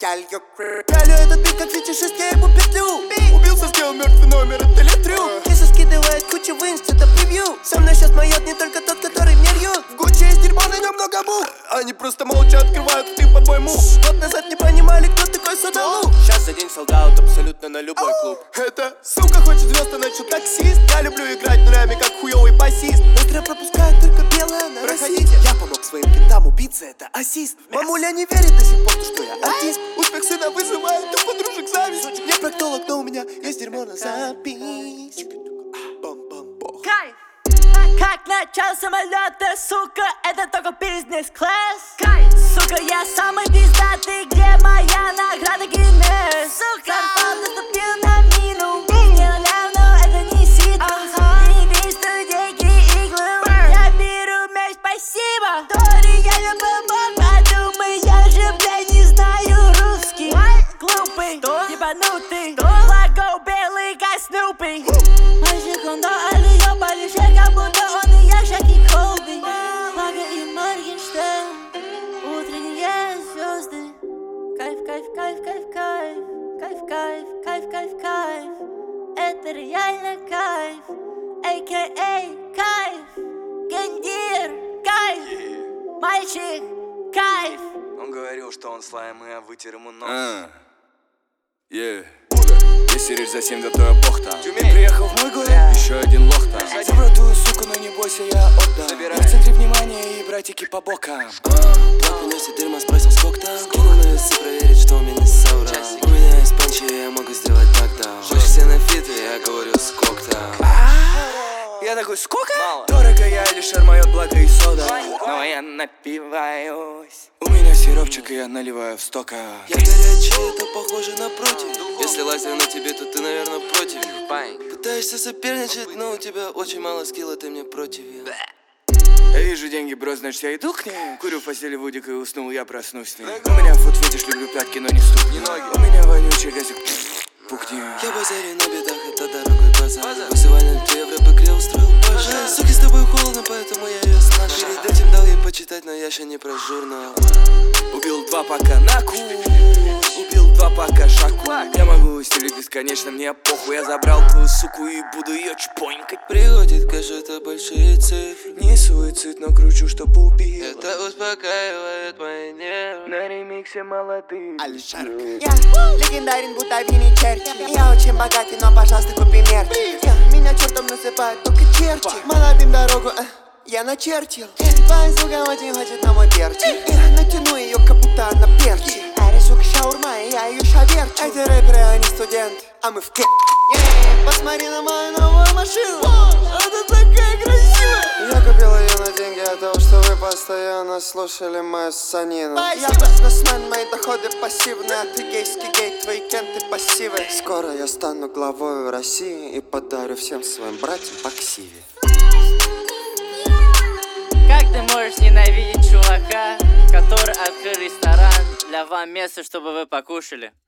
печалью. Пялю этот бит как фетишист, я ему петлю. Убился, сделал мертвый номер, это летрю. Киса скидывает кучу в инст, это превью. Со мной сейчас моет не только тот, который мне льет. В Гуччи есть дерьмо, на нем много мух. Они просто молча открывают ты под мой мух. Год назад не понимали, кто такой Судалу. Сейчас за день солдаут абсолютно на любой клуб. Это сука хочет звезд, а ночью таксист. Я люблю играть нулями, как хуёвый басист. Быстро пропускают только белое на Проходите, я помог своим кентам убиться, это ассист. Мамуля не верит до сих пор, что я артист. Успех сына вызывает у подружек зависть. Не проктолог, но у меня есть дерьмо на запись. Кайф! Как начал самолета, сука, это только бизнес-класс. Кайф! Сука, я самый пиздатый, где моя награда Гиннес? Сука! Зарплата наступил на мину. Сделали, но это не сито. Не бей студейки иглы. Я беру мяч, спасибо. То реально помог, подумай, я же, блядь, не знаю русский. Глупый, ебанутый, глагол белый, как Снупи. Мальчик, он до Алиё полежит, как будто он и я, Шаки Колби. Лага и Моргенштерн, утренние звезды. Кайф, кайф, кайф, кайф, кайф. Кайф, кайф, кайф, кайф, кайф. Это реально кайф. А.К.А. кайф. Гендир, кайф. Мальчик, кайф. Он говорил, что он слайм, и я вытер ему нос. Если речь за 7 до той бухта. Ты приехал в мой город, еще один лох там. Забрал твою суку, но не бойся, я отдам. Я в центре внимания и братики по бокам. Брат приносит дерьмо, спросил сколько там. Кинул на весы проверить, что у меня не соврал. У меня есть панчи, я могу сделать нокдаун. Хочешь все на фиты, я говорю сколько там. Я такой, сколько? Мало. Дорого я лишь моет благо и сода. Но я напиваюсь. У меня сиропчик, и я наливаю в стока. Я горячий, это похоже на против. Если лазер на тебе, то ты, наверное, против. Пытаешься соперничать, но у тебя очень мало скилла, ты мне против. Я вижу деньги, бро, значит я иду к ней. Курю в постели Вудик и уснул, я проснусь с ней. У меня фут фетиш, люблю пятки, но не ступни. У меня вонючий газик, пухни. Я базарю на бедах, это дорогой базар. Высывали 2 евро, бэкре устроил пожар. Суки, с тобой холодно, поэтому я ее сношу. Перед этим дал ей почитать, но я еще не про журнал. Убил 2 пака на ку. Убил 2 пака шаку. Я могу стелить бесконечно, мне похуй. Я забрал твою суку и буду ее чпонькать. Приходит, кажется, большие цифры. Не суицид, но кручу, чтоб убить. Это успокаивает мои нервы. На ремиксе молодые. Я легендарен, будто Винни Черчилль. Я очень богатый, но, пожалуйста, купи мерч. Меня чертом называют только черти. Молодым дорогу я начертил. Твоя сука очень хочет на мой перчик. Я натяну ее, как будто она перчик. Эри, сука, шаурма, и я ее шаверчу. Эти рэперы, они студенты, а мы в посмотри на мою новую машину. Она такая красивая. Я купил ее на деньги от того, что вы постоянно слушали мою ссанину. Я бизнесмен, мои доходы пассивные. А ты гейский гей, твои кенты пассивы. Скоро я стану главой России и подарю всем своим братьям по ксиве. Как ты можешь ненавидеть чувака, который открыл ресторан для вам место, чтобы вы покушали?